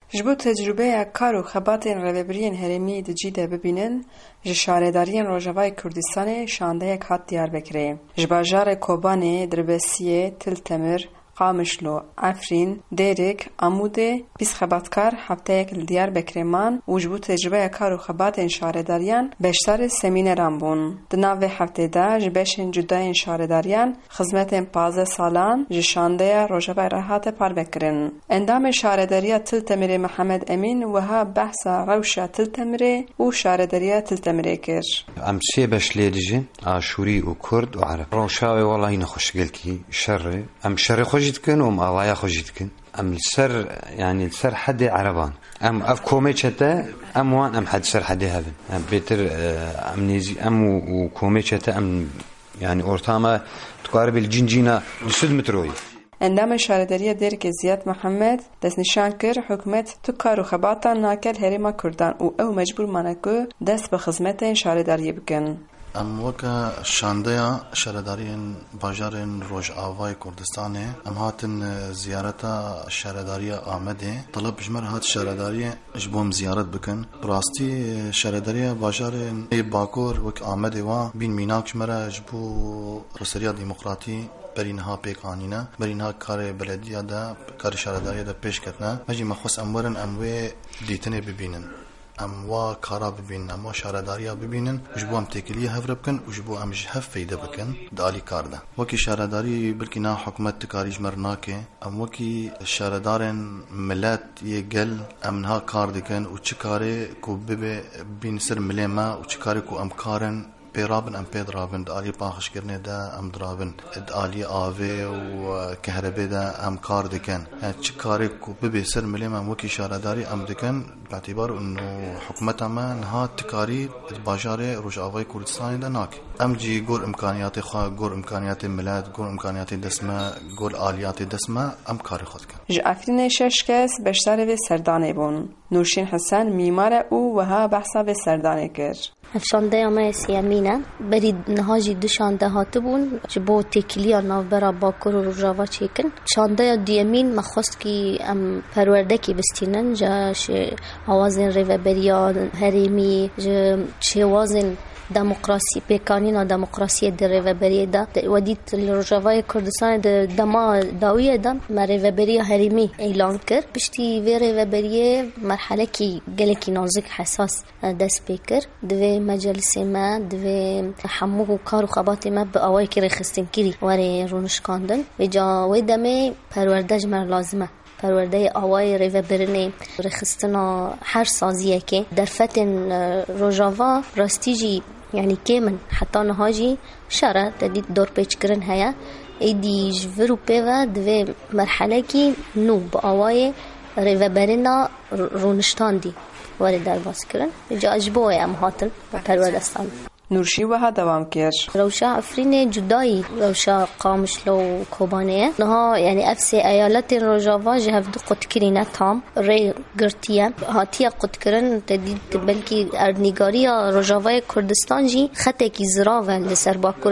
جبو تجربه کار و خباتین ریوبریین هرمی دجیده ببینن جشارداریان روجاوای کردستان شانده یک هات دیار بکره جباجار کوبانه دربسیه تلتمر قامشلو عفرین دیرک عموده بیس خباتکار هفته یک دیار بکرمان و جبو تجربه کار و خبات شارداریان بیشتر سمینران بون دناوه هفته دا جبشن جدای شارداریان خدمت 15 سالان جشانده روجاوای راحت پار بکرن اندام شارداریا تلتمر محمد امین و ها بحث روشا تلتمر و شارداریا تلتمر کر امسی بشلیدجی آشوری و کرد و عرب روشاوی والله نخوشگل کی شر ام شر خوش كن وم الله خجيت كن ام السر يعني السر حد عربان ام اف كوميتشتا ام وان ام حد سر حد هذا ام بيتر ام نيزي ام وكوميتشتا ام يعني اورتاما تقارب الجنجينا لسد متروي اندام شارداریه درک زیاد محمد دست نشان کر حکومت تو کار و خباتا ناکل هرما کردان و او مجبور منکو دست به خدمت شارداریه بکن ام وکا شاندیا شاردارین باجارن روج آوای کردستانه ام هاتن زیارتا شارداری آمده طلب جمر هات شارداری جبوم زیارت بکن براستی شارداری باجارن باکور وک آمده و بین میناک جمره جبو رسریا دموکراتی برینها پیکانینا برینها کار بلدیه دا کار شارداری دا پیش کردن مجی مخصوص امورن اموی دیتنه ببینن ام وا کارا ببینن ام وا شارداریا ببینن جبو ام تکلیه هفر بکن و جبو ام جهف فیده بکن دالی کار ده وکی شارداری بلکی نا حکومت تکاریج مرناکه ام وکی شاردارن ملت یه گل ام نها کار دکن و چه کاره کو ببه بین سر ملیما و چه کاره کو ام کارن پیرابن ام پیدرابن دالی پاخش کرنه دا ام درابن دالی آوه و کهربه دا ام کار دکن چه کاری کو ببه سر ملیم ام وکی شارداری ام دکن باعتبار انو حکومت اما نها تکاری باجار روش آوای کردستان دا ناک ام جی گور امکانیات خواه گور امکانیات ملت گور امکانیات دسمه گور آلیات دسمه ام کاری خود کن جعفرین ششکس بشتر و سردانه بون نورشین حسن میمار او و ها بحثا و سردانه کرد شانده ما سیامینه برید نهاجی دو شانده هاتبون جبو تکلیا نوبرا باکر و روجاوا چیکن شانده دیمین مخواست که ام پرورده کی بستینن جاش آوازن ریوبریان هریمی چه وازن دموکراسی پیکانینا دموکراسی در ریوبری دا ودیت روجاوای کردستان دما داویه دا ریوبری هریمی اعلان کرد پشتی وی ریوبری مرحله کی گلکی نازک حساس دست پیکر دوی مجلس ما دوی حمو کار و خبات ما به آوای که رخستن کری وری رونشکاندن و جا وی دمه پروردج مر لازمه پرورده آوای ریوبرنی رخستنا هر سازیه که در فتن روجاوا راستیجی يعني كمان حتى نهاجي شرع تدي دور بيتش كرن هيا ايدي جفرو بيفا دوي مرحلة كي نو بأواي ريفابرنا رونشتان دي وارد دار باس كرن جا اجبوه ام هاتن پروردستان نورشی و ها دوام کرد. روشا عفرین جدایی روشا قامشلو کوبانه نها یعنی افس ایالت روجاوا جهف دو قد کرینه تام ری گرتیه هاتیه قد کرن تدید بلکی اردنگاری روجاوای کردستان جی خطه کی زراوه لسر باکور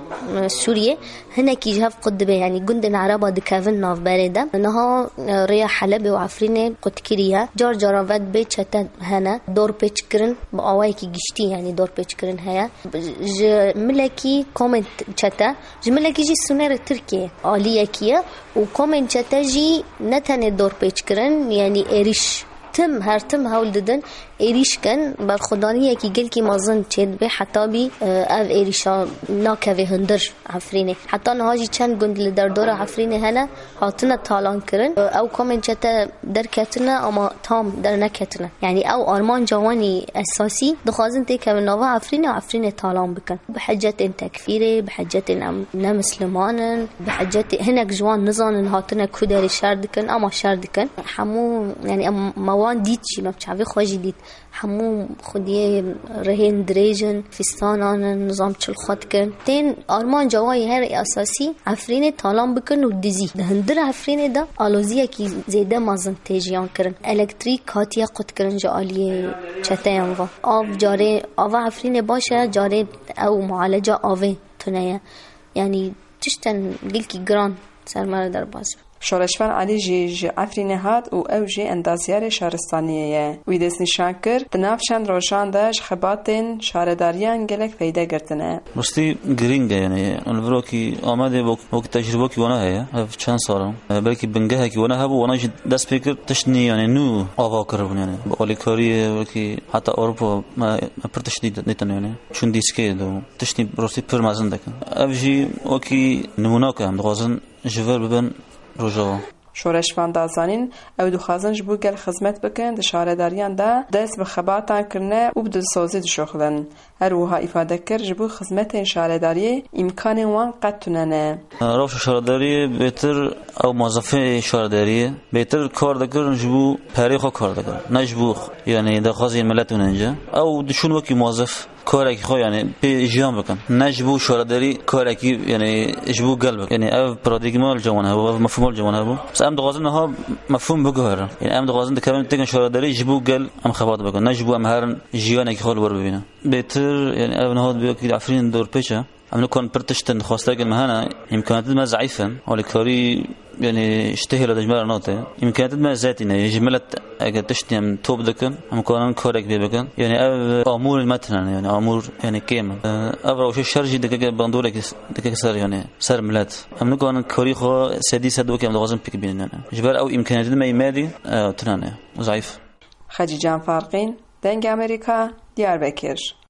سوریه هنه کی جهف قد به یعنی گندن عربا دکاون ناف برده نها ری حلب و عفرین قد کریه جار جاراوت به چته هنه دور پیچ کرن با آوای کی گشتی یعنی دور پیچ کرن هیا جملكي كومنت چتا جملكي جي سونر تركيا عاليه كيه وكومنت چتا جي نتنه دور پیچ کرن يعني اريش تم هر تم هول ددن ایریش کن بر خدانیه کی گل کی مازن چید به حتی بی او ایریشا ناکوی هندر عفرینه حتی نهاجی چند گند در دور عفرینه هنه هاتنه تالان کرن او کامن چتا در کتنه اما تام در نکتنه یعنی او آرمان جوانی اساسی دخوازن تی که نوا عفرینه تالان بکن بحجت ان تکفیره بحجت ان نمسلمانن بحجت هنک جوان نزانن هاتنه کودری شردکن اما شردکن همو یعنی موان دید چی مبچاوی خوشی دید همو خودی رهن دریجن فستانان نظام چل خود کن تین آرمان جوای هر اساسی عفرین تالان بکن و دیزی ده هندر عفرین ده آلوزیه کی زیده مازن تیجیان کرن الکتریک هاتیه قد کرن جا آلیه چتایان و آف جاره آف عفرین باشه جاره او معالجه آوه تنیه یعنی تشتن گل کی گران سرمار در باز شورشوان علی جی عفرین هات و او جی اندازیار شهرستانیه وی دست نشان کرد دناف چند روشان داش خباتین شهرداریان گلک پیدا گرتنه مستی گرینگه یعنی البرو کی آمده وقت تجربه کی ونه هیا چند سالم بلکه بنگه کی ونه هبو ونه دست فکر تشنی یعنی نو آوا کربون یعنی بالی کاری ولی حتی اروپا ما پر تشدید نیتن یعنی چون دیسکه دو تشنی روسی پر مازن دکن افجی وکی نمونه که هم دغازن جوار ببن روجا شورشوان دازانین او دخوازن جبو گل خدمت بکن ده شهرداریان ده دست به خباتان کرنه و بدلسازی دشوخلن هر وها افاده کر جبو خدمت شهرداری امکان وان قد توننه روش شهرداری بهتر او موظفه شهرداری بهتر کار دکرن جبو پریخو کار دکرن نجبو یعنی دخوازی ملت اونجا او دشون وکی موظف کاری خو یعنی به جیان بکن نجبو شهرداری کاری یعنی جبو قلب یعنی او پارادایگما الجوانه و مفهوم الجوانه بو بس ام دغازن ها مفهوم بگوهر یعنی ام دغازن دکمن تکن شهرداری جبو قل ام خبات بکن نجبو ام هرن جیان کی خول ور ببینه بهتر یعنی او نهاد بیاکی عفرین دور پیچه ام نکن پرتشتن خواسته گل مهنا امکانات ما ضعیفن ولی کاری يعني اشتهر دجمار نوته امكانيات ما ذاتنا جملت اجا تشتم توب دكن ام كانن كورك بيبكن يعني امور مثلا يعني امور يعني كيما ابرو شي شرجي دك بندولك دك سر يعني سر ملات ام نكون كوريخو سديسه دوك ام لازم بيك بيننا جبال او امكانيات ما يمادي تنانه ضعيف خديجان فارقين دنگ امريكا دياربكر